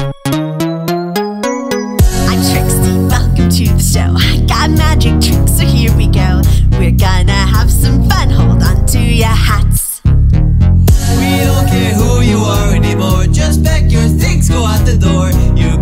I'm Trixie, welcome to the show. I got magic tricks, so here we go. We're gonna have some fun, hold on to your hats. We don't care who you are anymore, just pack your things, go out the door. You